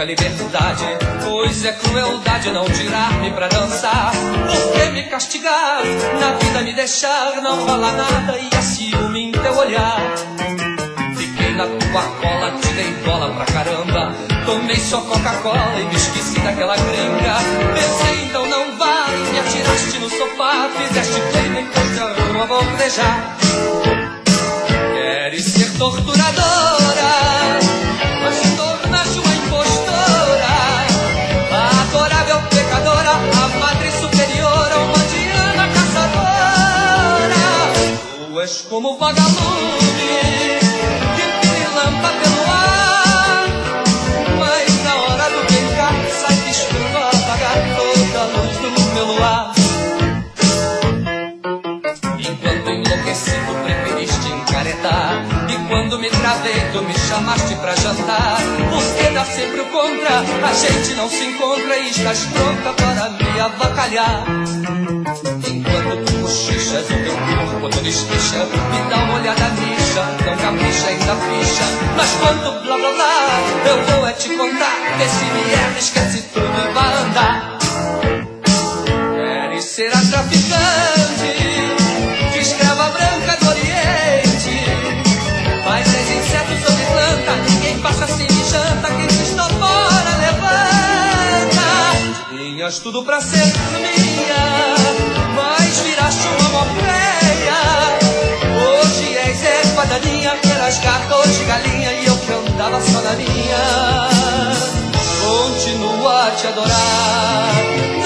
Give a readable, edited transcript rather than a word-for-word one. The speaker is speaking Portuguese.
pouca liberdade, pois é crueldade não tirar-me pra dançar. Por que me castigar, na vida me deixar, não falar nada e a ciúme em teu olhar. Fiquei na tua cola, te dei bola pra caramba, tomei só Coca-Cola e me esqueci daquela gringa. Pensei então não vai, me atiraste no sofá, fizeste play na indústria, rua bordejar. Queres ser torturadora, mas te tornaste uma impostora, a adorável pecadora, a madre superiora, uma diana caçadora. Tu és como vagalume que pilampa pelo ar, mas na hora do brincar sai disposto a apagar toda a luz do meu luar. Enquanto enlouquecido preferiste encaretar, e quando me travei tu me chamaste pra jantar. Porque dá sempre o contra, a gente não se encontra e estás pronta para me avacalhar. Enquanto tu cochichas, o teu corpo todo espicha, me dá uma olhada nicha, não capricha ainda ficha. Mas quando blá blá blá, eu vou é te contar, que se vier esquece tudo e vai andar. Queres ser a traficante, escrava branca do Oriente, mas és inseto sobre planta, ninguém passa assim e janta, quem se está fora levanta. Tinhas tudo pra ser minha, mas viraste uma morfeia. Hoje és erva daninha, eras gato, hoje galinha, e eu que andava só na minha, continuo a te adorar.